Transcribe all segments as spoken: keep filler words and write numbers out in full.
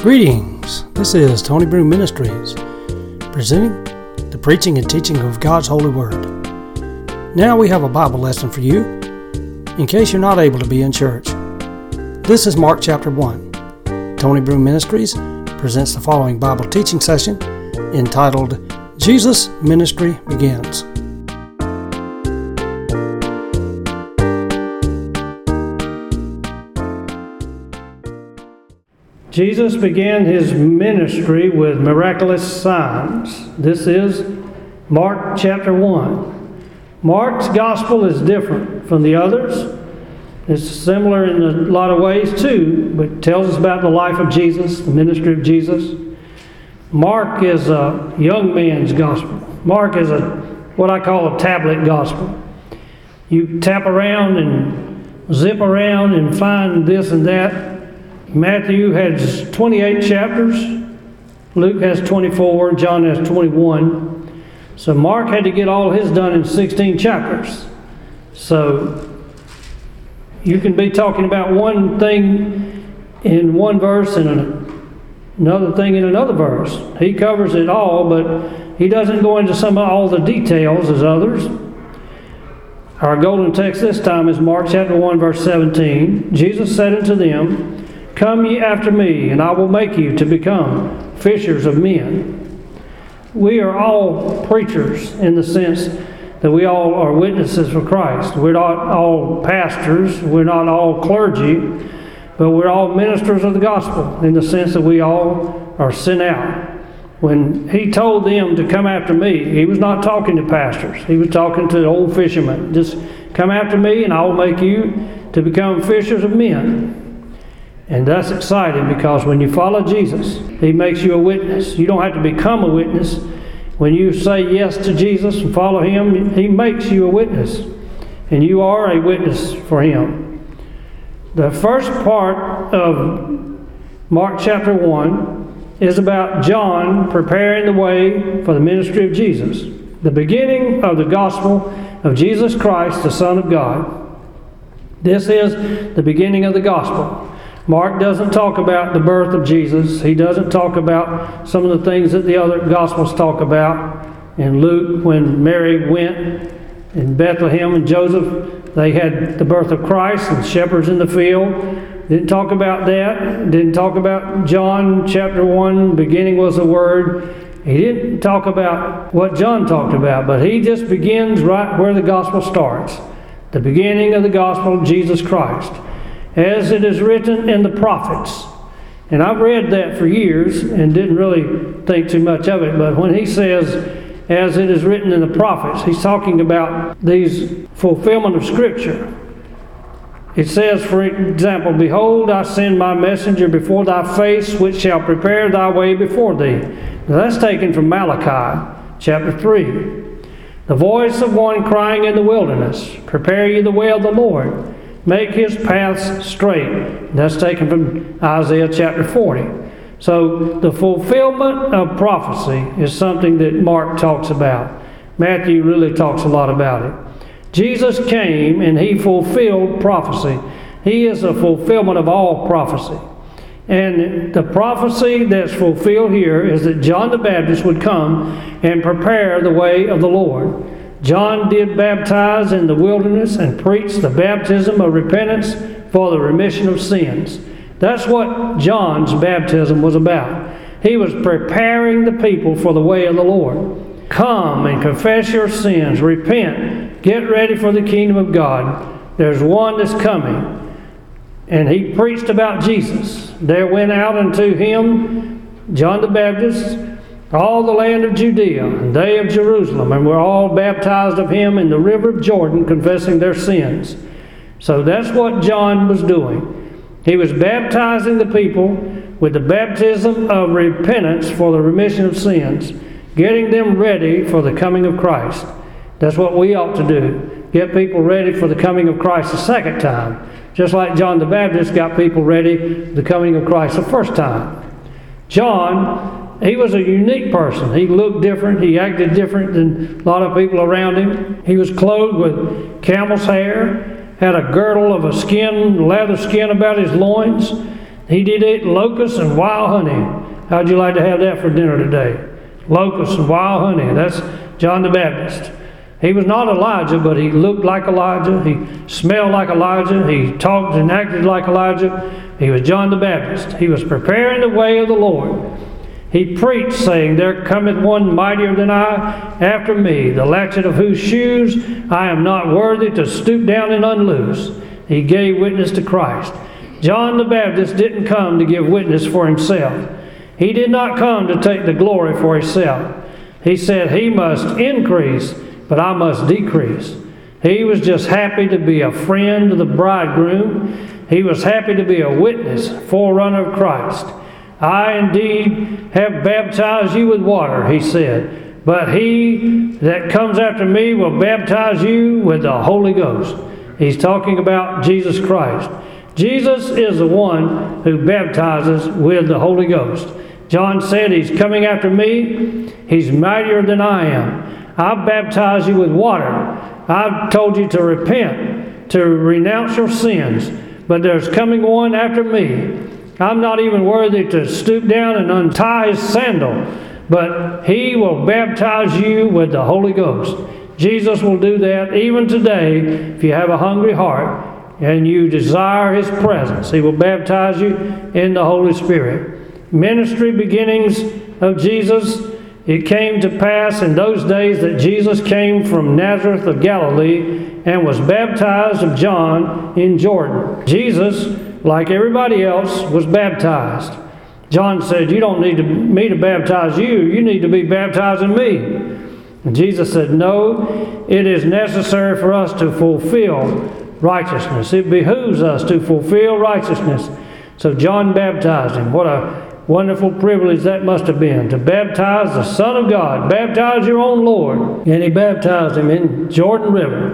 Greetings, this is Tony Broom Ministries, presenting the preaching and teaching of God's holy word. Now we have a Bible lesson for you, in case you're not able to be in church. This is Mark chapter one. Tony Broom Ministries presents the following Bible teaching session, entitled, Jesus' Ministry Begins. Jesus began his ministry with miraculous signs. This is Mark chapter one. Mark's gospel is different from the others. It's similar in a lot of ways too, but it tells us about the life of Jesus, the ministry of Jesus. Mark is a young man's gospel. Mark is a what I call a tablet gospel. You tap around and zip around and find this and that. Matthew has twenty-eight chapters, Luke has twenty-four, John has twenty-one. So Mark had to get all his done in sixteen chapters. So you can be talking about one thing in one verse and another thing in another verse. He covers it all, but he doesn't go into some of all the details as others. Our golden text this time is Mark chapter one, verse seventeen. Jesus said unto them, Come ye after me, and I will make you to become fishers of men. We are all preachers in the sense that we all are witnesses for Christ. We're not all pastors, we're not all clergy, but we're all ministers of the gospel in the sense that we all are sent out. When he told them to come after me, he was not talking to pastors. He was talking to old fishermen. Just come after me, and I will make you to become fishers of men. And that's exciting because when you follow Jesus, he makes you a witness. You don't have to become a witness. When you say yes to Jesus and follow him, he makes you a witness. And you are a witness for him. The first part of Mark chapter one is about John preparing the way for the ministry of Jesus. The beginning of the gospel of Jesus Christ, the Son of God. This is the beginning of the gospel. Mark doesn't talk about the birth of Jesus. He doesn't talk about some of the things that the other Gospels talk about. In Luke, when Mary went in Bethlehem and Joseph, they had the birth of Christ and shepherds in the field. Didn't talk about that. Didn't talk about John chapter one, beginning was the Word. He didn't talk about what John talked about, but he just begins right where the Gospel starts. The beginning of the Gospel of Jesus Christ. As it is written in the prophets. And I've read that for years and didn't really think too much of it. But when he says, as it is written in the prophets, he's talking about these fulfillment of Scripture. It says, for example, Behold, I send my messenger before thy face, which shall prepare thy way before thee. Now that's taken from Malachi chapter three. The voice of one crying in the wilderness, Prepare ye the way of the Lord. Make his paths straight. That's taken from Isaiah chapter forty. So the fulfillment of prophecy is something that Mark talks about. Matthew really talks a lot about it. Jesus came and he fulfilled prophecy. He is a fulfillment of all prophecy. And the prophecy that's fulfilled here is that John the Baptist would come and prepare the way of the Lord. John did baptize in the wilderness and preach the baptism of repentance for the remission of sins. That's what John's baptism was about. He was preparing the people for the way of the Lord. Come and confess your sins. Repent. Get ready for the kingdom of God. There's one that's coming. And he preached about Jesus. There went out unto him, John the Baptist, all the land of Judea, and they of Jerusalem, and were all baptized of him in the river of Jordan, confessing their sins. So that's what John was doing. He was baptizing the people with the baptism of repentance for the remission of sins, getting them ready for the coming of Christ. That's what we ought to do. Get people ready for the coming of Christ the second time. Just like John the Baptist got people ready for the coming of Christ the first time. John, he was a unique person. He looked different. He acted different than a lot of people around him. He was clothed with camel's hair, had a girdle of a skin, leather skin about his loins. He did eat locusts and wild honey. How'd you like to have that for dinner today? Locusts and wild honey. That's John the Baptist. He was not Elijah, but he looked like Elijah. He smelled like Elijah. He talked and acted like Elijah. He was John the Baptist. He was preparing the way of the Lord. He preached, saying, "There cometh one mightier than I after me, the latchet of whose shoes I am not worthy to stoop down and unloose." He gave witness to Christ. John the Baptist didn't come to give witness for himself. He did not come to take the glory for himself. He said he must increase, but I must decrease. He was just happy to be a friend of the bridegroom. He was happy to be a witness, forerunner of Christ. "I indeed have baptized you with water," he said, "but he that comes after me will baptize you with the Holy Ghost." He's talking about Jesus Christ. Jesus is the one who baptizes with the Holy Ghost. John said, "He's coming after me. He's mightier than I am. I've baptized you with water. I've told you to repent, to renounce your sins. But there's coming one after me. I'm not even worthy to stoop down and untie his sandal, but he will baptize you with the Holy Ghost." Jesus will do that even today if you have a hungry heart and you desire his presence. He will baptize you in the Holy Spirit. Ministry beginnings of Jesus. It came to pass in those days that Jesus came from Nazareth of Galilee and was baptized of John in Jordan. Jesus, like everybody else, was baptized. John said, "You don't need to, me to baptize you. You need to be baptizing me." And Jesus said, "No, it is necessary for us to fulfill righteousness. It behooves us to fulfill righteousness." So John baptized him. What a wonderful privilege that must have been, to baptize the Son of God. Baptize your own Lord. And he baptized him in Jordan River.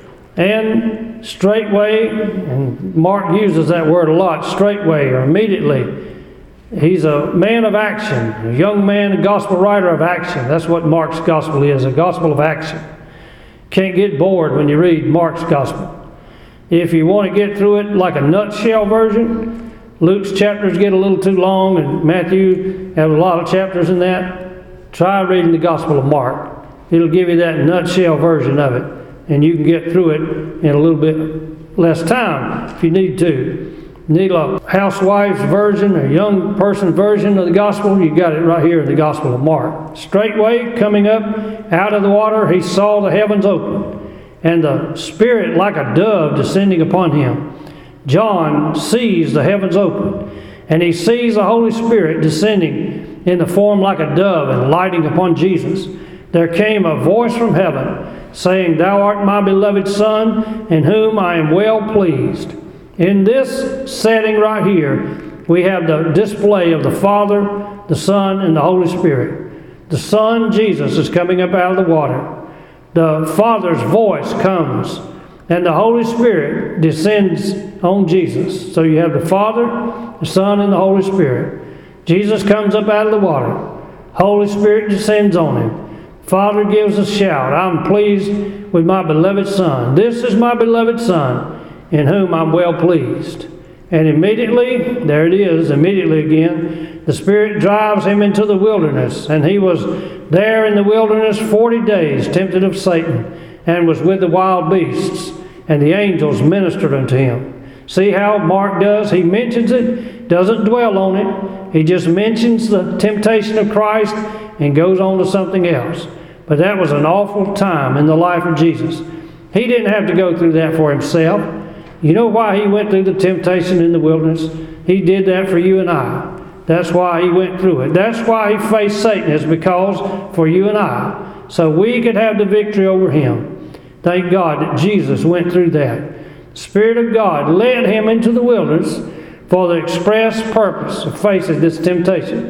And straightway, and Mark uses that word a lot, straightway or immediately. He's a man of action, a young man, a gospel writer of action. That's what Mark's gospel is, a gospel of action. Can't get bored when you read Mark's gospel. If you want to get through it like a nutshell version, Luke's chapters get a little too long, and Matthew have a lot of chapters in that. Try reading the Gospel of Mark. It'll give you that nutshell version of it, and you can get through it in a little bit less time if you need to. Need a housewife's version or young person version of the Gospel, you got it right here in the Gospel of Mark. Straightway, coming up out of the water, he saw the heavens open, and the Spirit like a dove descending upon him. John sees the heavens open, and he sees the Holy Spirit descending in the form like a dove and lighting upon Jesus. There came a voice from heaven, saying, "Thou art my beloved Son, in whom I am well pleased." In this setting right here, we have the display of the Father, the Son, and the Holy Spirit. The Son, Jesus, is coming up out of the water. The Father's voice comes, and the Holy Spirit descends on Jesus. So you have the Father, the Son, and the Holy Spirit. Jesus comes up out of the water. Holy Spirit descends on him. Father gives a shout, "I'm pleased with my beloved Son. This is my beloved Son, in whom I'm well pleased." And immediately, there it is, immediately again, the Spirit drives him into the wilderness. And he was there in the wilderness forty days, tempted of Satan, and was with the wild beasts. And the angels ministered unto him. See how Mark does? He mentions it, doesn't dwell on it. He just mentions the temptation of Christ and goes on to something else. But that was an awful time in the life of Jesus. He didn't have to go through that for himself. You know why he went through the temptation in the wilderness? He did that for you and I. That's why he went through it. That's why he faced Satan, is because for you and I. So we could have the victory over him. Thank God that Jesus went through that. The Spirit of God led him into the wilderness for the express purpose of facing this temptation.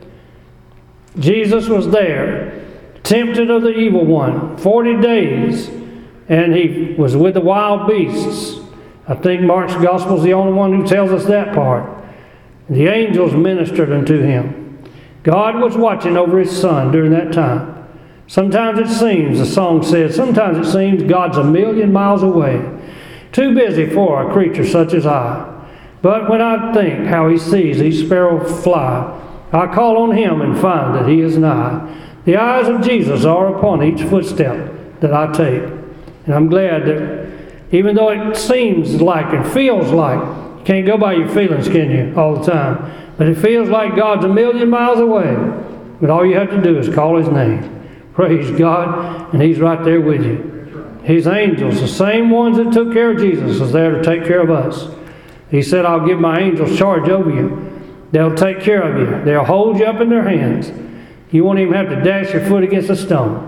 Jesus was there, tempted of the evil one, forty days, and he was with the wild beasts. I think Mark's Gospel is the only one who tells us that part. The angels ministered unto him. God was watching over his Son during that time. Sometimes it seems, the song says, sometimes it seems God's a million miles away, too busy for a creature such as I. But when I think how he sees each sparrow fly, I call on him and find that he is nigh. The eyes of Jesus are upon each footstep that I take. And I'm glad that even though it seems like and feels like, you can't go by your feelings, can you, all the time? But it feels like God's a million miles away. But all you have to do is call his name. Praise God, and he's right there with you. His angels, the same ones that took care of Jesus, is there to take care of us. He said, I'll give my angels charge over you. They'll take care of you. They'll hold you up in their hands. You won't even have to dash your foot against a stone.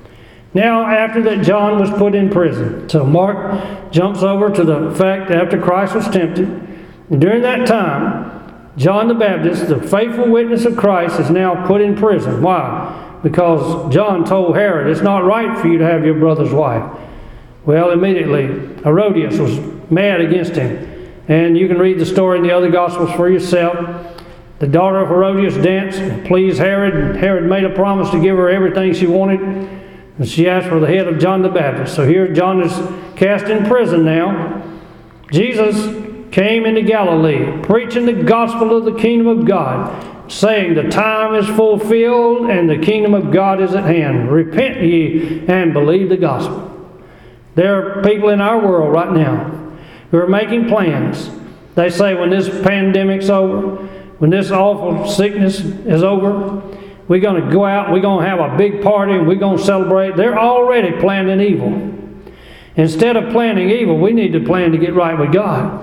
Now, after that, John was put in prison. So Mark jumps over to the fact that after Christ was tempted. And during that time, John the Baptist, the faithful witness of Christ, is now put in prison. Why? Because John told Herod, it's not right for you to have your brother's wife. Well, immediately, Herodias was mad against him. And you can read the story in the other Gospels for yourself. The daughter of Herodias danced and pleased Herod. Herod made a promise to give her everything she wanted. And she asked for the head of John the Baptist. So here John is cast in prison now. Jesus came into Galilee, preaching the gospel of the kingdom of God, saying the time is fulfilled and the kingdom of God is at hand. Repent ye and believe the gospel. There are people in our world right now who are making plans. They say when this pandemic's over, when this awful sickness is over, we're going to go out, we're going to have a big party, and we're going to celebrate. They're already planning evil. Instead of planning evil, we need to plan to get right with God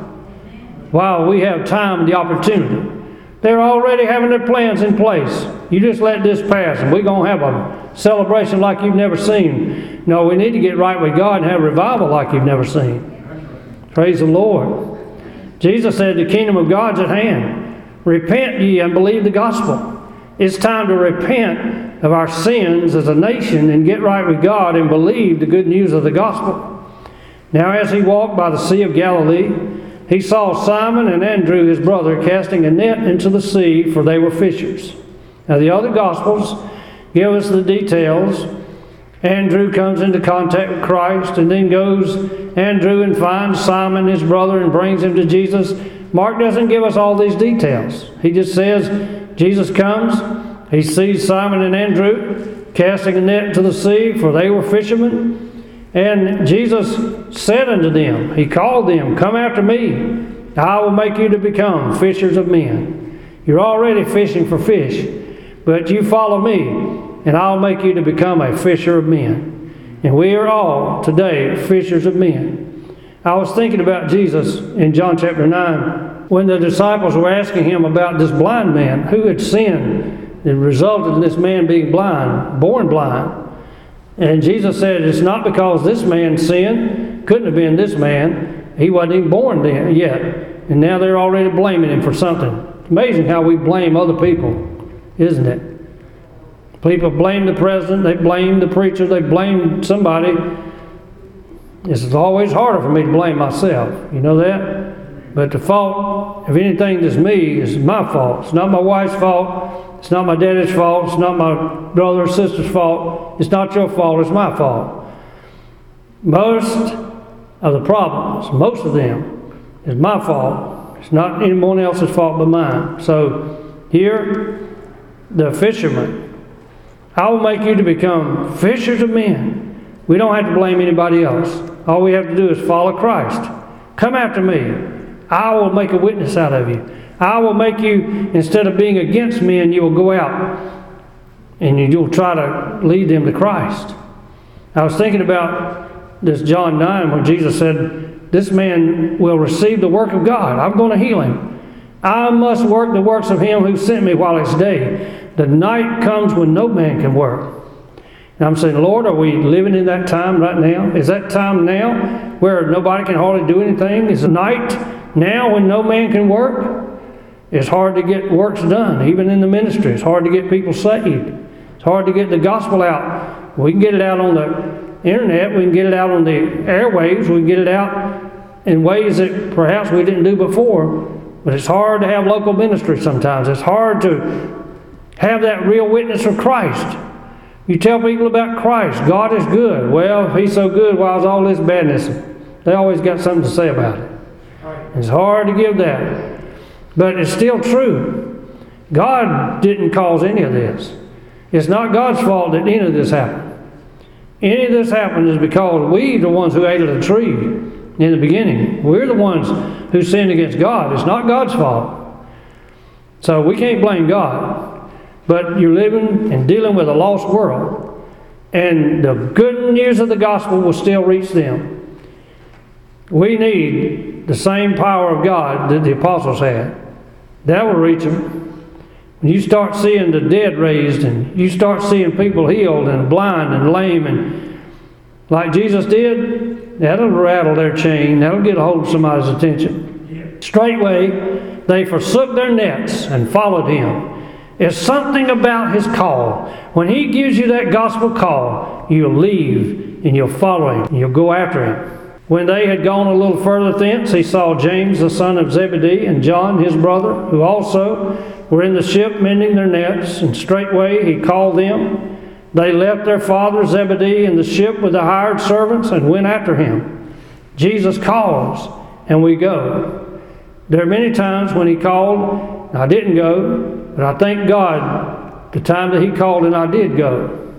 while we have time and the opportunity. They're already having their plans in place. You just let this pass, and we're going to have a celebration like you've never seen. No, we need to get right with God and have revival like you've never seen. Praise the Lord. Jesus said the kingdom of God's at hand. Repent ye and believe the gospel. It's time to repent of our sins as a nation and get right with God and believe the good news of the gospel. Now as he walked by the Sea of Galilee, he saw Simon and Andrew his brother casting a net into the sea, for they were fishers. Now the other Gospels give us the details. Andrew comes into contact with Christ and then goes, Andrew, and finds Simon his brother and brings him to Jesus. Mark doesn't give us all these details. He just says Jesus comes, he sees Simon and Andrew casting a net into the sea, for they were fishermen. And Jesus said unto them, he called them, come after me, I will make you to become fishers of men. You're already fishing for fish, but you follow me, and I'll make you to become a fisher of men. And we are all today fishers of men. I was thinking about Jesus in John chapter nine, when the disciples were asking him about this blind man who had sinned that resulted in this man being blind, born blind. And Jesus said, it's not because this man sinned, couldn't have been this man. He wasn't even born then yet. And now they're already blaming him for something. It's amazing how we blame other people, isn't it? People blame the president, they blame the preacher, they blame somebody. It's always harder for me to blame myself. You know that? But the fault of anything that's me is my fault. It's not my wife's fault. It's not my daddy's fault. It's not my brother or sister's fault. It's not your fault. It's my fault. Most of the problems, most of them, is my fault. It's not anyone else's fault but mine. So here, the fisherman, I will make you to become fishers of men. We don't have to blame anybody else. All we have to do is follow Christ. Come after me. I will make a witness out of you. I will make you, instead of being against men, you will go out and you'll try to lead them to Christ. I was thinking about this John nine where Jesus said, this man will receive the work of God. I'm going to heal him. I must work the works of him who sent me while it's day. The night comes when no man can work. And I'm saying, Lord, are we living in that time right now? Is that time now where nobody can hardly do anything? Is the night now when no man can work? It's hard to get works done, even in the ministry. It's hard to get people saved. It's hard to get the gospel out. We can get it out on the internet. We can get it out on the airwaves. We can get it out in ways that perhaps we didn't do before. But it's hard to have local ministry sometimes. It's hard to have that real witness of Christ. You tell people about Christ. God is good. Well, if he's so good, why is all this badness? They always got something to say about it. It's hard to give that. But it's still true. God didn't cause any of this. It's not God's fault that any of this happened. Any of this happened is because we, the ones who ate of the tree in the beginning, we're the ones who sinned against God. It's not God's fault. So we can't blame God. But you're living and dealing with a lost world, and the good news of the gospel will still reach them. We need the same power of God that the apostles had. That will reach them. When you start seeing the dead raised, and you start seeing people healed and blind and lame, and like Jesus did, that'll rattle their chain. That'll get a hold of somebody's attention. Straightway, they forsook their nets and followed him. It's something about his call. When he gives you that gospel call, you'll leave and you'll follow him and you'll go after him. When they had gone a little further thence, he saw James the son of Zebedee and John his brother, who also were in the ship mending their nets, and straightway he called them. They left their father Zebedee in the ship with the hired servants and went after him. Jesus calls, and we go. There are many times when he called, and I didn't go, but I thank God the time that he called and I did go.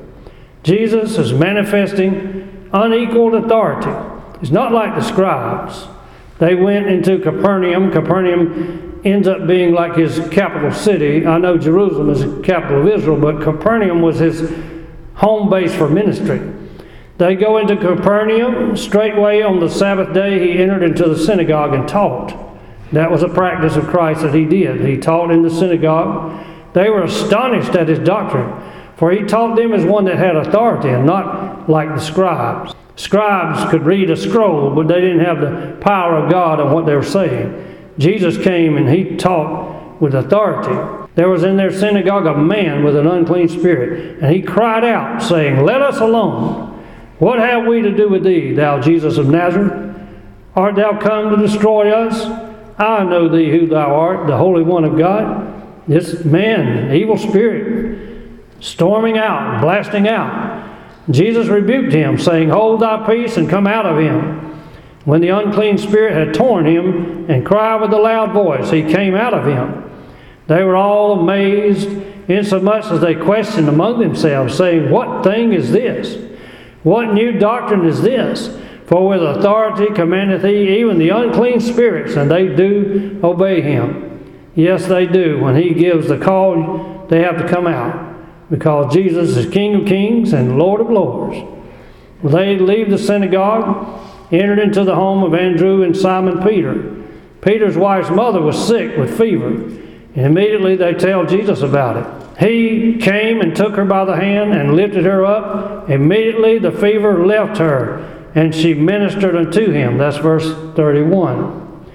Jesus is manifesting unequaled authority. It's not like the scribes. They went into Capernaum. Capernaum ends up being like his capital city. I know Jerusalem is the capital of Israel, but Capernaum was his home base for ministry. They go into Capernaum. Straightway on the Sabbath day he entered into the synagogue and taught. That was a practice of Christ that he did. He taught in the synagogue. They were astonished at his doctrine, for he taught them as one that had authority and not like the scribes. Scribes could read a scroll, but they didn't have the power of God on what they were saying. Jesus came and he taught with authority. There was in their synagogue a man with an unclean spirit, and he cried out, saying, "Let us alone. What have we to do with thee, thou Jesus of Nazareth? Art thou come to destroy us? I know thee who thou art, the Holy One of God." This man, evil spirit, storming out, blasting out. Jesus rebuked him, saying, "Hold thy peace and come out of him." When the unclean spirit had torn him and cried with a loud voice, he came out of him. They were all amazed, insomuch as they questioned among themselves, saying, "What thing is this? What new doctrine is this? For with authority commandeth he even the unclean spirits, and they do obey him." Yes, they do. When he gives the call, they have to come out, because Jesus is King of kings and Lord of lords. They leave the synagogue, entered into the home of Andrew and Simon Peter. Peter's wife's mother was sick with fever, and immediately they tell Jesus about it. He came and took her by the hand and lifted her up. Immediately the fever left her, and she ministered unto him. That's verse thirty-one.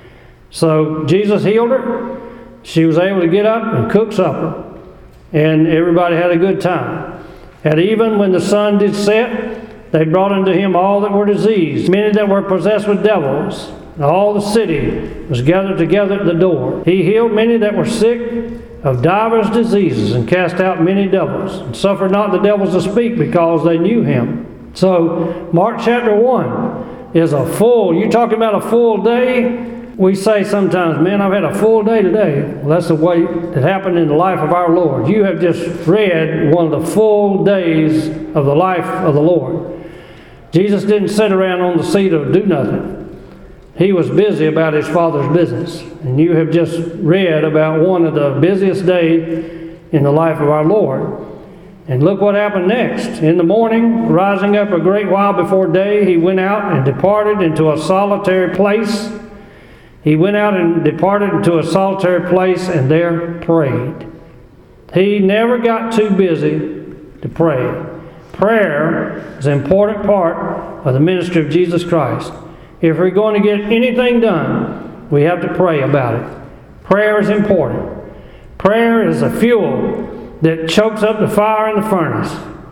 So Jesus healed her. She was able to get up and cook supper, and everybody had a good time. At even when the sun did set, they brought unto him all that were diseased, many that were possessed with devils. And all the city was gathered together at the door. He healed many that were sick of divers diseases, and cast out many devils, and suffered not the devils to speak, because they knew him. So Mark chapter one is a full, you're talking about a full day. We say sometimes, "Man, I've had a full day today." Well, that's the way that happened in the life of our Lord. You have just read one of the full days of the life of the Lord. Jesus didn't sit around on the seat of do nothing. He was busy about his Father's business. And you have just read about one of the busiest days in the life of our Lord. And look what happened next. In the morning, rising up a great while before day, he went out and departed into a solitary place. He went out and departed into a solitary place and there prayed. He never got too busy to pray. Prayer is an important part of the ministry of Jesus Christ. If we're going to get anything done, we have to pray about it. Prayer is important. Prayer is a fuel that chokes up the fire in the furnace.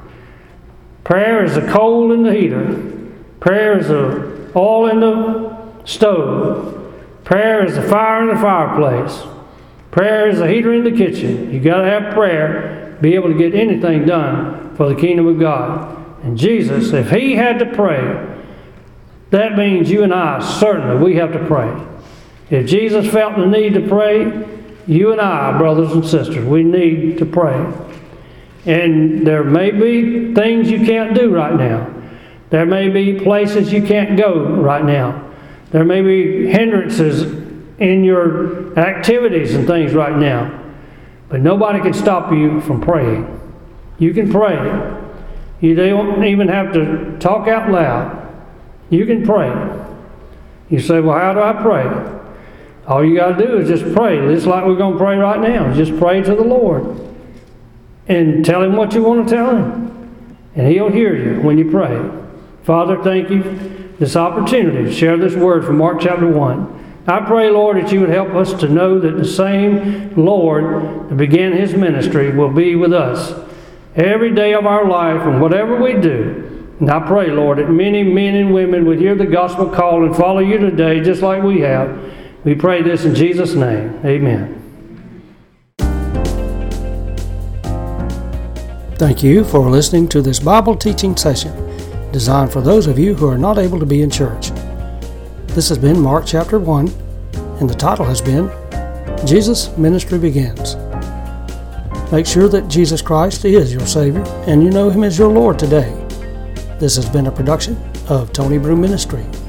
Prayer is the coal in the heater. Prayer is the oil in the stove. Prayer is the fire in the fireplace. Prayer is the heater in the kitchen. You've got to have prayer to be able to get anything done for the kingdom of God. And Jesus, if he had to pray, that means you and I, certainly, we have to pray. If Jesus felt the need to pray, you and I, brothers and sisters, we need to pray. And there may be things you can't do right now. There may be places you can't go right now. There may be hindrances in your activities and things right now. But nobody can stop you from praying. You can pray. You don't even have to talk out loud. You can pray. You say, well, how do I pray? All you got to do is just pray. Just like we're going to pray right now. Just pray to the Lord. And tell Him what you want to tell Him. And He'll hear you when you pray. Father, thank you for this opportunity to share this word from Mark chapter one. I pray, Lord, that you would help us to know that the same Lord that began His ministry will be with us every day of our life and whatever we do. And I pray, Lord, that many men and women would hear the gospel call and follow you today just like we have. We pray this in Jesus' name. Amen. Thank you for listening to this Bible teaching session designed for those of you who are not able to be in church. This has been Mark chapter one, and the title has been Jesus' Ministry Begins. Make sure that Jesus Christ is your Savior and you know Him as your Lord today. This has been a production of Tony Brew Ministry.